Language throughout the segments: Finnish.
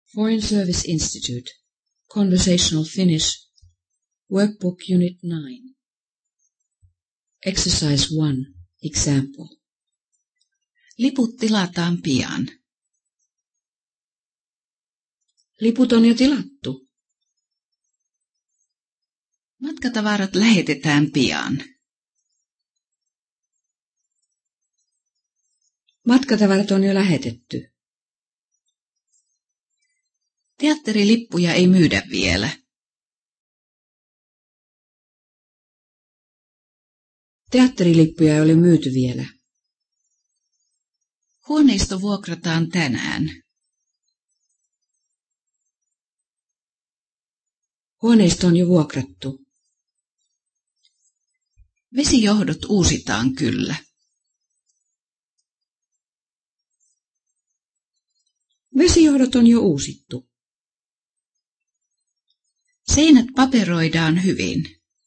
Foreign Service Institute, Conversational Finnish, Workbook Unit 9. Exercise 1, Example. Liput tilataan pian. Liput on jo tilattu. Matkatavarat lähetetään pian. Matkatavarat on jo lähetetty. Teatterilippuja ei myydä vielä. Teatterilippuja ei ole myyty vielä. Huoneisto vuokrataan tänään. Huoneisto on jo vuokrattu. Vesijohdot uusitaan kyllä. Vesijohdot on jo uusittu. Seinät paperoidaan hyvin.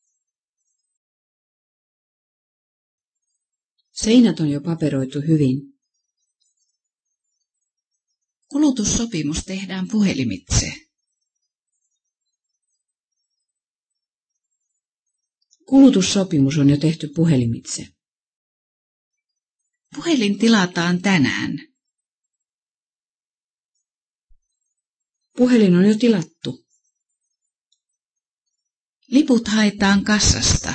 Seinät on jo paperoitu hyvin. Kulutussopimus tehdään puhelimitse. Kulutussopimus on jo tehty puhelimitse. Puhelin tilataan tänään. Puhelin on jo tilattu. Liput haetaan kassasta.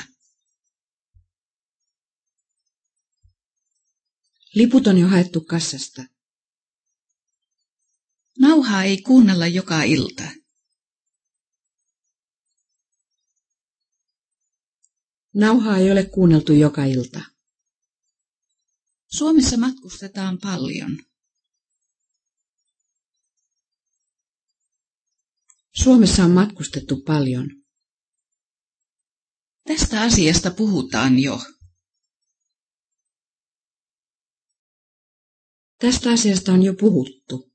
Liput on jo haettu kassasta. Nauhaa ei kuunnella joka ilta. Nauhaa ei ole kuunneltu joka ilta. Suomessa matkustetaan paljon. Suomessa on matkustettu paljon. Tästä asiasta puhutaan jo. Tästä asiasta on jo puhuttu.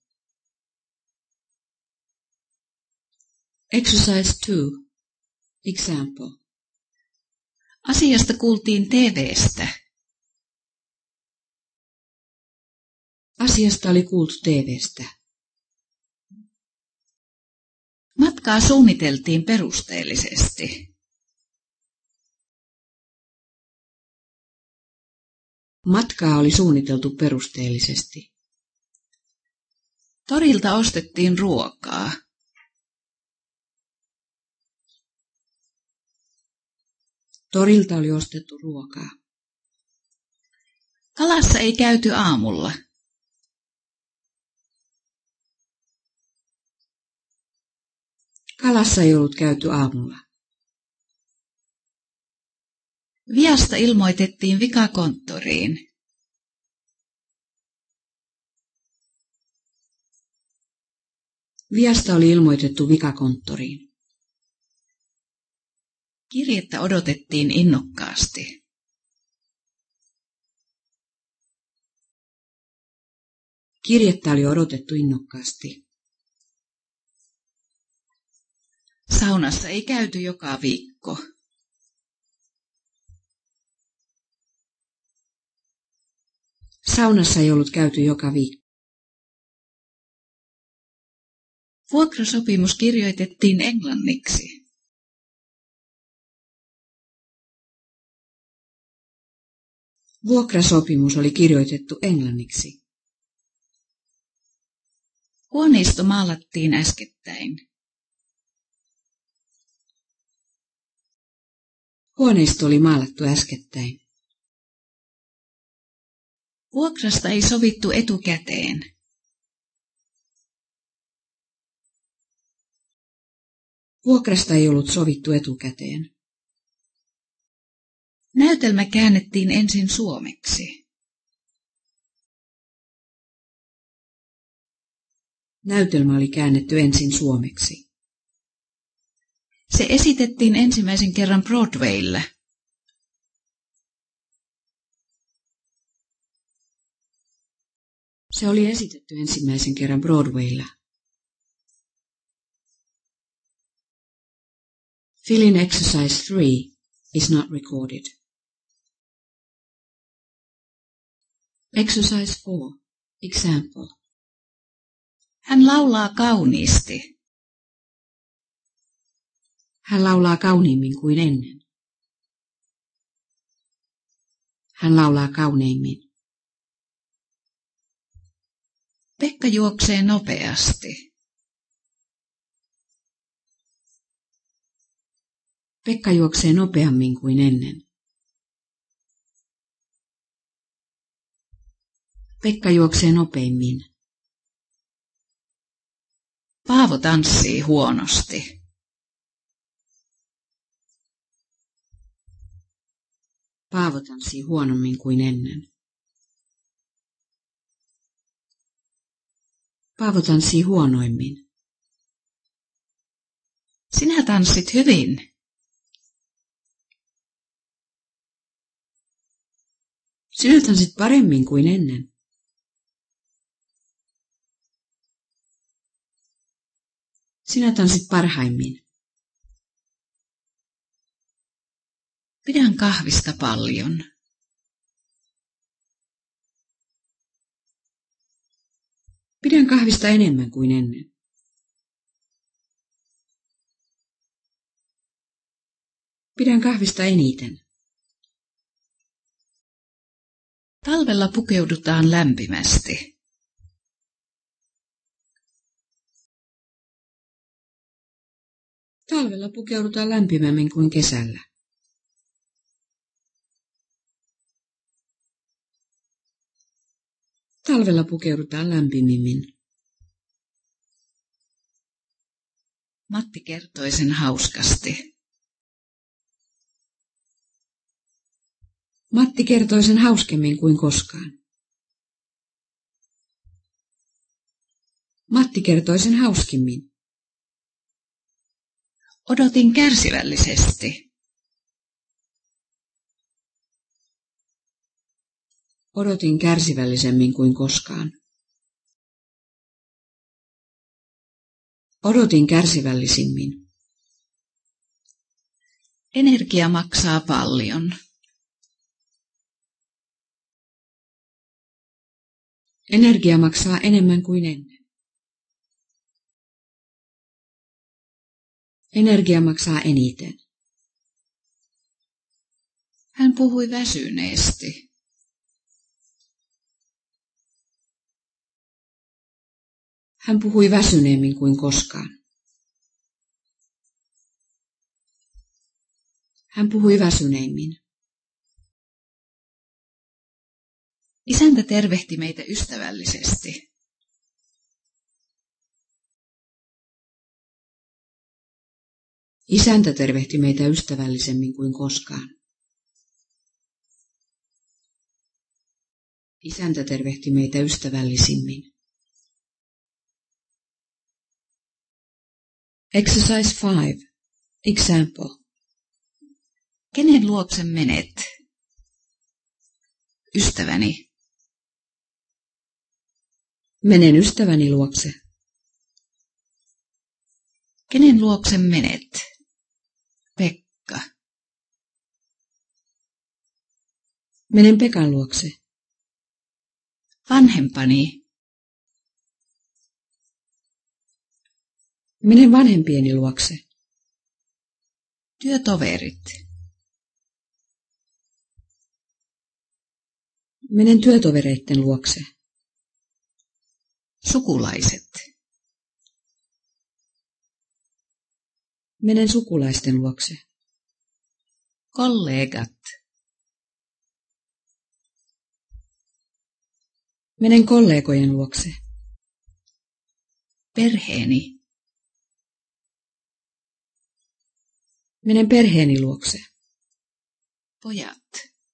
Exercise 2. Example. Asiasta kuultiin TV:stä. Asiasta oli kuultu TV:stä. Matkaa suunniteltiin perusteellisesti. Matkaa oli suunniteltu perusteellisesti. Torilta ostettiin ruokaa. Torilta oli ostettu ruokaa. Kalassa ei käyty aamulla. Kalassa ei ollut käyty aamulla. Viasta ilmoitettiin vikakonttoriin. Viasta oli ilmoitettu vikakonttoriin. Kirjettä odotettiin innokkaasti. Kirjettä oli odotettu innokkaasti. Saunassa ei käyty joka viikko. Saunassa ei ollut käyty joka viikko. Vuokrasopimus kirjoitettiin englanniksi. Vuokrasopimus oli kirjoitettu englanniksi. Huoneisto maalattiin äskettäin. Huoneisto oli maalattu äskettäin. Vuokrasta ei sovittu etukäteen. Vuokrasta ei ollut sovittu etukäteen. Näytelmä käännettiin ensin suomeksi. Näytelmä oli käännetty ensin suomeksi. Se esitettiin ensimmäisen kerran Broadwaylla. Se oli esitetty ensimmäisen kerran Broadwaylla. Fill in exercise 3 is not recorded. Exercise 4. Example. Hän laulaa kauniisti. Hän laulaa kauniimmin kuin ennen. Hän laulaa kauneimmin. Pekka juoksee nopeasti. Pekka juoksee nopeammin kuin ennen. Pekka juoksee nopeimmin. Paavo tanssii huonosti. Paavo tanssii huonommin kuin ennen. Paavo tanssii huonoimmin. Sinä tanssit hyvin. Sinä tanssit paremmin kuin ennen. Sinä tanssit parhaimmin. Pidän kahvista paljon. Pidän kahvista enemmän kuin ennen. Pidän kahvista eniten. Talvella pukeudutaan lämpimästi. Talvella pukeudutaan lämpimämmin kuin kesällä. Talvella pukeudutaan lämpimimmin. Matti kertoi sen hauskasti. Matti kertoi sen hauskemmin kuin koskaan. Matti kertoi sen hauskimmin. Odotin kärsivällisesti. Odotin kärsivällisemmin kuin koskaan. Odotin kärsivällisimmin. Energia maksaa paljon. Energia maksaa enemmän kuin ennen. Energia maksaa eniten. Hän puhui väsyneesti. Hän puhui väsyneemmin kuin koskaan. Hän puhui väsyneimmin. Isäntä tervehti meitä ystävällisesti. Isäntä tervehti meitä ystävällisemmin kuin koskaan. Isäntä tervehti meitä ystävällisimmin. Exercise 5. Example. Kenen luokse menet? Ystäväni. Menen ystäväni luokse. Kenen luokse menet? Pekka. Menen Pekan luokse. Vanhempani. Menen vanhempieni luokse. Työtoverit. Menen työtovereitten luokse. Sukulaiset. Menen sukulaisten luokse. Kollegat. Menen kollegojen luokse. Perheeni. Menen perheeni luokse. Pojat.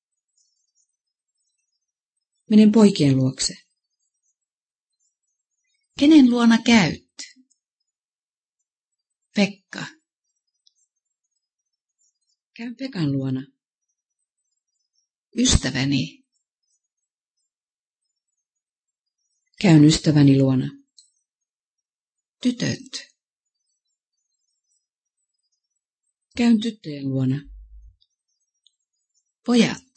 Menen poikien luokse. Kenen luona käyt? Pekka. Käyn Pekan luona. Ystäväni. Käyn ystäväni luona. Tytöt. Käyn tyttöjen luona. Pojat.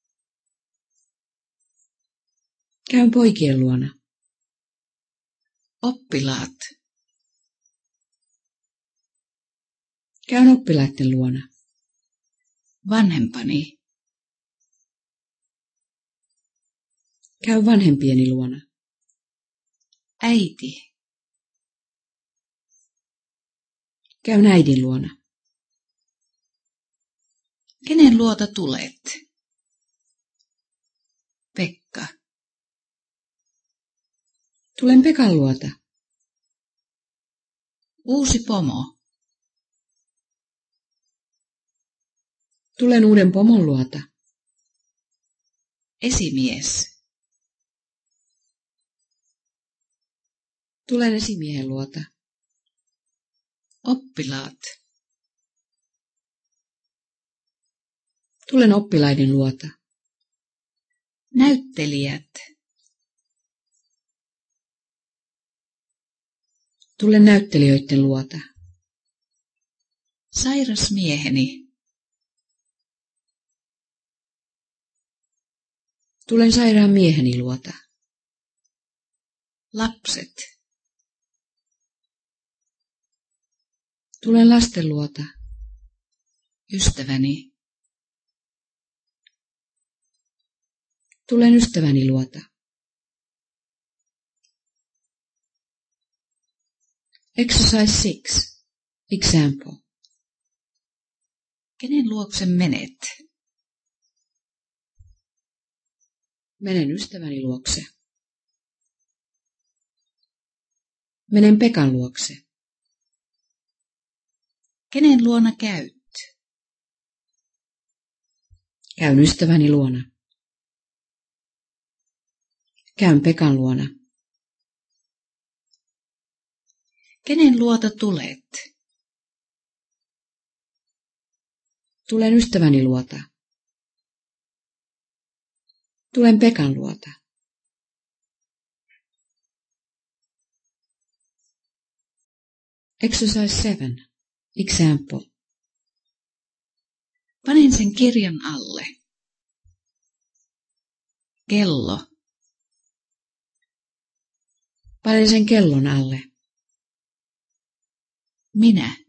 Käyn poikien luona. Oppilaat. Käyn oppilaiden luona. Vanhempani. Käyn vanhempieni luona. Äiti. Käyn äidin luona. Kenen luota tulet? Pekka. Tulen Pekan luota. Uusi pomo. Tulen uuden pomon luota. Esimies. Tulen esimiehen luota. Oppilaat. Tulen oppilaiden luota. Näyttelijät. Tulen näyttelijöiden luota. Sairas mieheni. Tulen sairaan mieheni luota. Lapset. Tulen lasten luota. Ystäväni. Tulen ystäväni luota. Exercise 6. Example. Kenen luokse menet? Menen ystäväni luokse. Menen Pekan luokse. Kenen luona käyt? Käyn ystäväni luona. Käyn Pekan luona. Kenen luota tulet? Tulen ystäväni luota. Tulen Pekan luota. Exercise 7. Example. Panen sen kirjan alle. Kello. Panen sen kellon alle. Minä.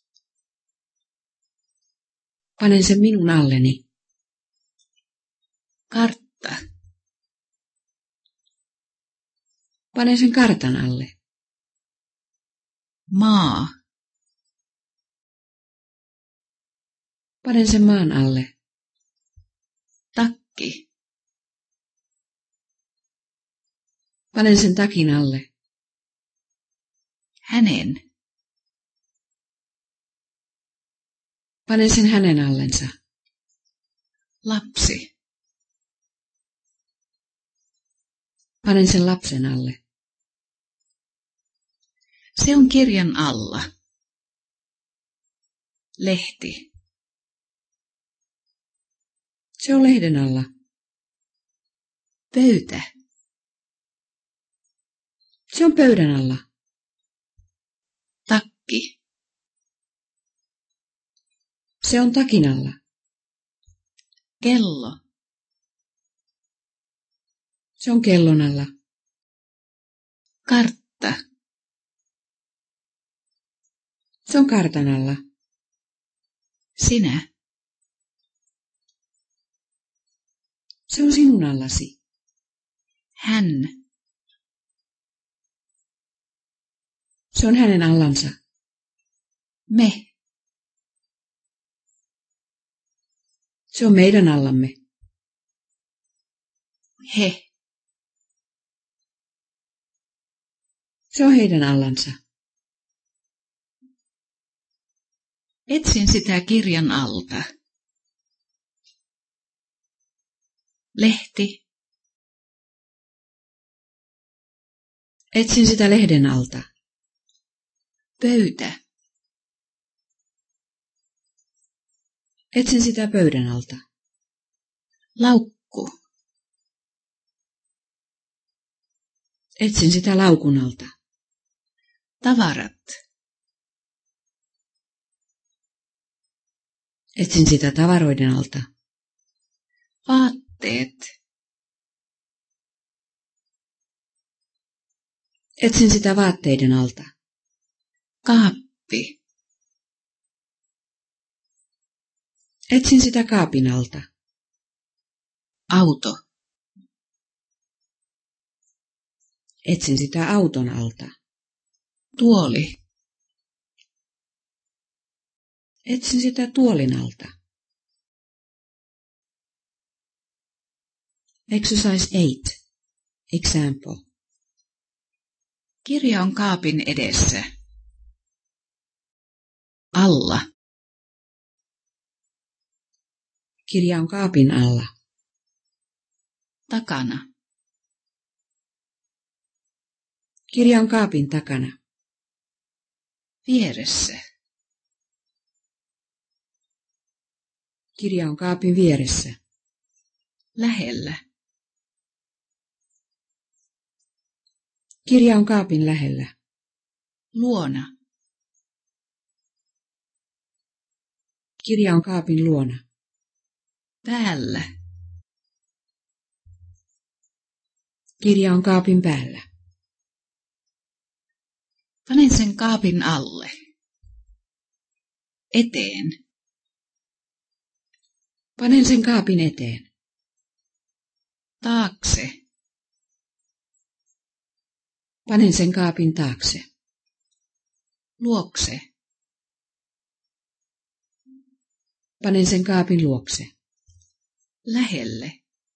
Panen sen minun alleni. Kartta. Panen sen kartan alle. Maa. Panen sen maan alle. Takki. Panen sen takin alle. Hänen. Panen sen hänen allensa. Lapsi. Panen sen lapsen alle. Se on kirjan alla. Lehti. Se on lehden alla. Pöytä. Se on pöydän alla. Takki. Se on takin alla. Kello. Se on kellon alla. Kartta. Se on kartan alla. Sinä. Se on sinun allasi. Hän. Se on hänen allansa. Me. Se on meidän allamme. He. Se on heidän allansa. Etsin sitä kirjan alta. Lehti. Etsin sitä lehden alta. Pöytä. Etsin sitä pöydän alta. Laukku. Etsin sitä laukun alta. Tavarat. Etsin sitä tavaroiden alta. Vaatteet. Etsin sitä vaatteiden alta. Kaappi. Etsin sitä kaapin alta. Auto. Etsin sitä auton alta. Tuoli. Etsin sitä tuolin alta. Exercise 8. Example. Kirja on kaapin edessä. Alla. Kirja on kaapin alla. Takana. Kirja on kaapin takana. Vieressä. Kirja on kaapin vieressä. Lähellä. Kirja on kaapin lähellä. Luona. Kirja on kaapin luona. Päällä. Kirja on kaapin päällä. Panen sen kaapin alle. Eteen. Panen sen kaapin eteen. Taakse. Panen sen kaapin taakse. Luokse. Panen sen kaapin luokse. Lähelle.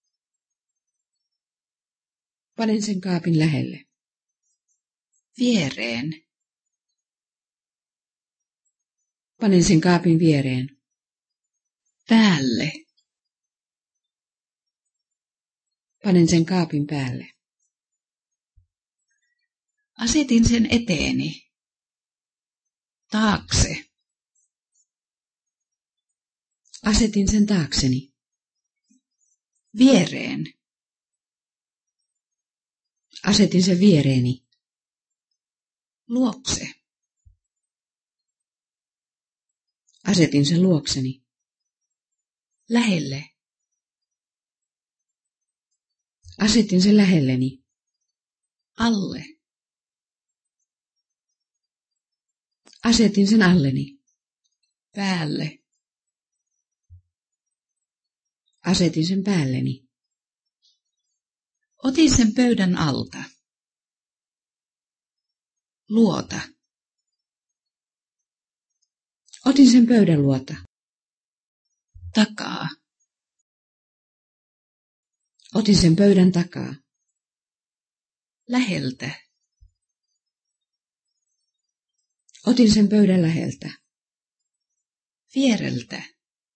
Panen sen kaapin lähelle. Viereen. Panen sen kaapin viereen. Päälle. Panen sen kaapin päälle. Asetin sen eteeni. Taakse. Asetin sen taakseni. Viereen. Asetin sen viereeni. Luokse. Asetin sen luokseni. Lähelle. Asetin sen lähelleni. Alle. Asetin sen alleni. Päälle. Asetin sen päälleni. Otin sen pöydän alta. Luota. Otin sen pöydän luota. Takaa. Otin sen pöydän takaa. Läheltä. Otin sen pöydän läheltä. Viereltä.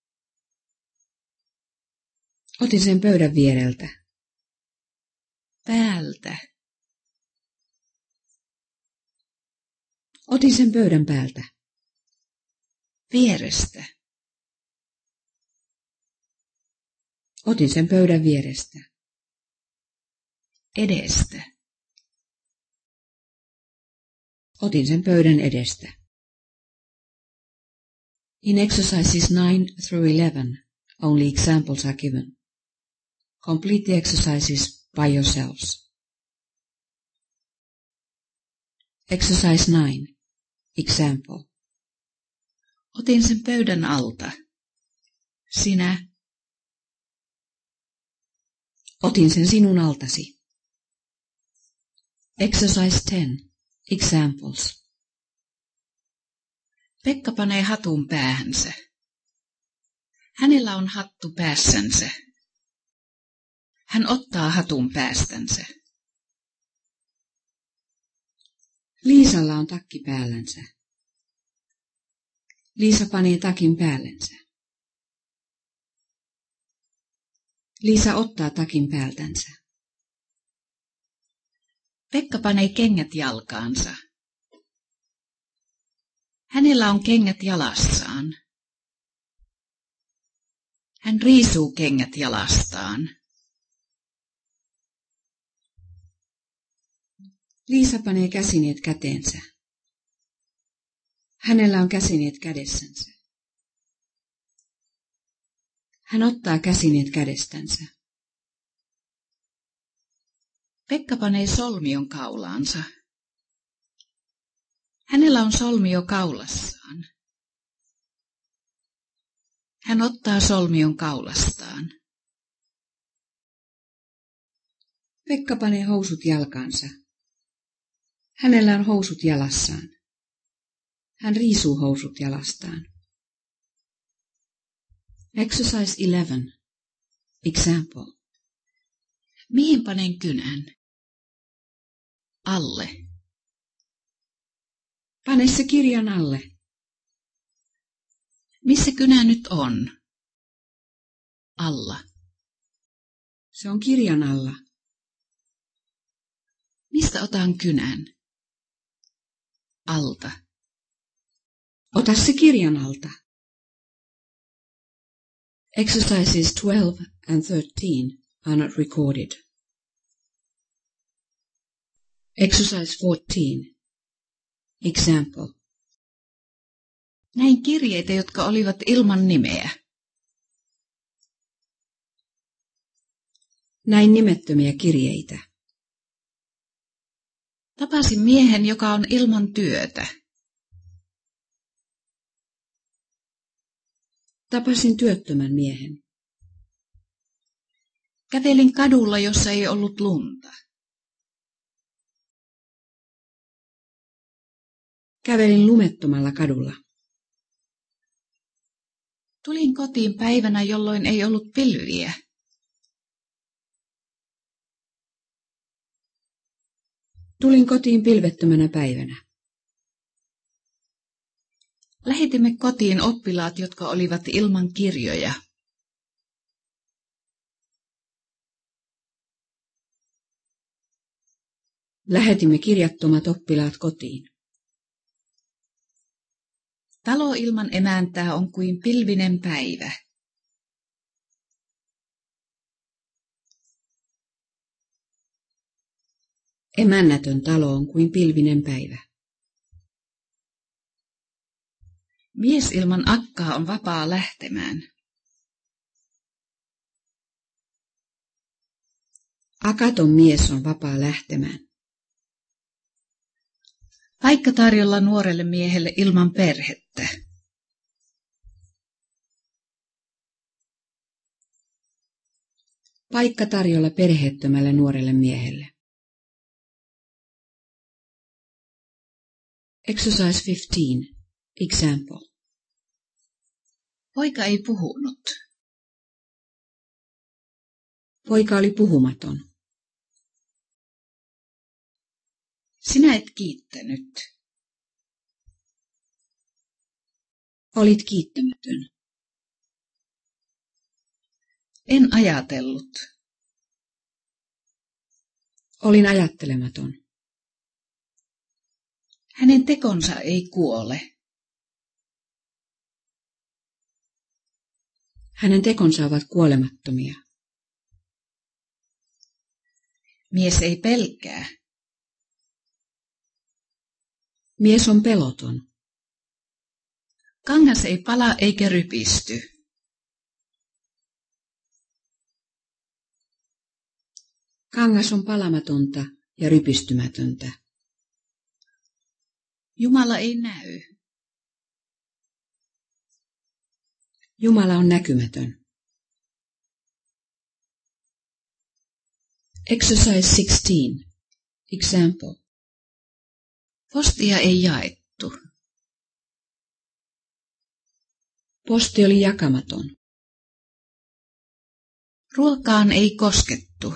Otin sen pöydän viereltä. Päältä. Otin sen pöydän päältä. Vierestä. Otin sen pöydän vierestä. Edestä. Otin sen pöydän edestä. In exercises 9 through 11, only examples are given. Complete the exercises by yourselves. Exercise 9. Example. Otin sen pöydän alta. Sinä. Otin sen sinun altasi. Exercise 10. Examples. Pekka panee hatun päähänsä. Hänellä on hattu päässänsä. Hän ottaa hatun päästänsä. Liisalla on takki päällänsä. Liisa panee takin päällensä. Liisa ottaa takin päältänsä. Pekka panee kengät jalkaansa. Hänellä on kengät jalassaan. Hän riisuu kengät jalastaan. Liisa panee käsineet käteensä. Hänellä on käsineet kädessänsä. Hän ottaa käsineet kädestänsä. Pekka panee solmion kaulaansa. Hänellä on solmio kaulassaan. Hän ottaa solmion kaulastaan. Pekka panee housut jalkaansa. Hänellä on housut jalassaan. Hän riisuu housut jalastaan. Exercise 11. Example. Mihin panen kynän? Alle. Pane se kirjan alle. Missä kynä nyt on? Alla. Se on kirjan alla. Mistä otan kynän? Alta. Ota se kirjan alta. Exercises 12 and 13 are not recorded. Exercise 14. Example. Näin kirjeitä, jotka olivat ilman nimeä. Näin nimettömiä kirjeitä. Tapasin miehen, joka on ilman työtä. Tapasin työttömän miehen. Kävelin kadulla, jossa ei ollut lunta. Kävelin lumettomalla kadulla. Tulin kotiin päivänä, jolloin ei ollut pilviä. Tulin kotiin pilvettömänä päivänä. Lähetimme kotiin oppilaat, jotka olivat ilman kirjoja. Lähetimme kirjattomat oppilaat kotiin. Talo ilman emäntää on kuin pilvinen päivä. Emännätön talo on kuin pilvinen päivä. Mies ilman akkaa on vapaa lähtemään. Akaton mies on vapaa lähtemään. Paikka tarjolla nuorelle miehelle ilman perhettä. Paikka tarjolla perheettömälle nuorelle miehelle. Exercise 15. Example. Poika ei puhunut. Poika oli puhumaton. Sinä et kiittänyt. Olit kiittämätön. En ajatellut. Olin ajattelematon. Hänen tekonsa ei kuole. Hänen tekonsa ovat kuolemattomia. Mies ei pelkää. Mies on peloton. Kangas ei pala eikä rypisty. Kangas on palamatonta ja rypistymätöntä. Jumala ei näy. Jumala on näkymätön. Exercise 16. Example. Postia ei jaettu. Posti oli jakamaton. Ruokaan ei koskettu.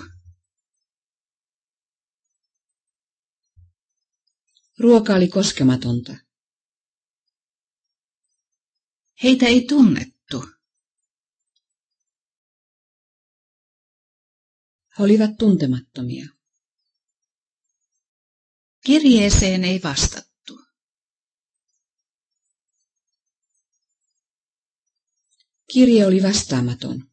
Ruoka oli koskematonta. Heitä ei tunnettu. He olivat tuntemattomia. Kirjeeseen ei vastattu. Kirje oli vastaamaton.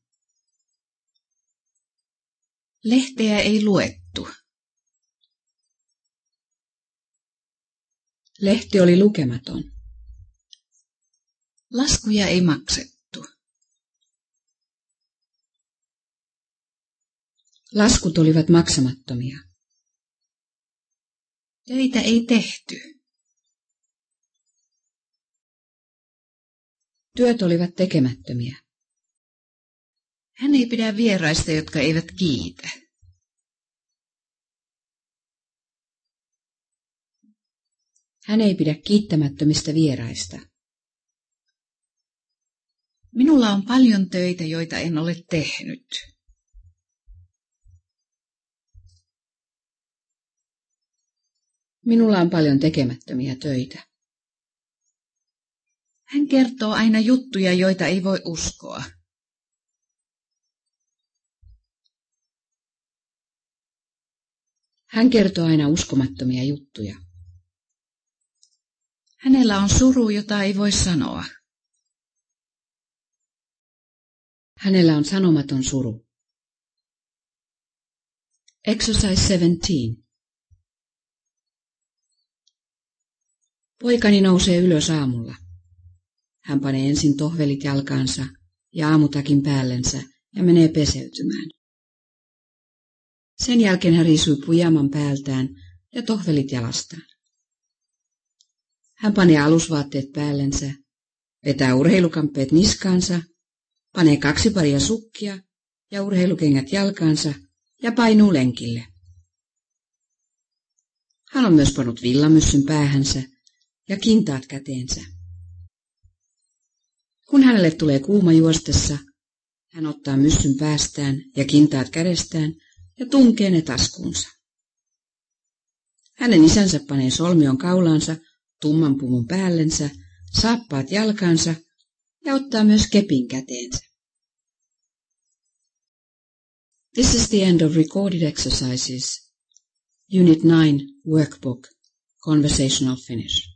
Lehteä ei luettu. Lehti oli lukematon. Laskuja ei maksettu. Laskut olivat maksamattomia. Töitä ei tehty. Työt olivat tekemättömiä. Hän ei pidä vieraista, jotka eivät kiitä. Hän ei pidä kiittämättömistä vieraista. Minulla on paljon töitä, joita en ole tehnyt. Minulla on paljon tekemättömiä töitä. Hän kertoo aina juttuja, joita ei voi uskoa. Hän kertoo aina uskomattomia juttuja. Hänellä on suru, jota ei voi sanoa. Hänellä on sanomaton suru. Exercise 17. Poikani nousee ylös aamulla. Hän panee ensin tohvelit jalkaansa ja aamutakin päällensä ja menee peseytymään. Sen jälkeen hän riisuu pujaman päältään ja tohvelit jalastaan. Hän panee alusvaatteet päällensä, vetää urheilukamppeet niskaansa, panee 2 paria sukkia ja urheilukengät jalkaansa ja painuu lenkille. Hän on myös pannut villamyssyn päähänsä ja kintaat käteensä. Kun hänelle tulee kuuma juostessa, hän ottaa myssyn päästään ja kintaat kädestään ja tunkee ne taskuunsa. Hänen isänsä panee solmion kaulaansa, tumman puvun päällensä, saappaat jalkaansa ja ottaa myös kepin käteensä. This is the end of recorded exercises. Unit 9, Workbook, Conversational Finnish.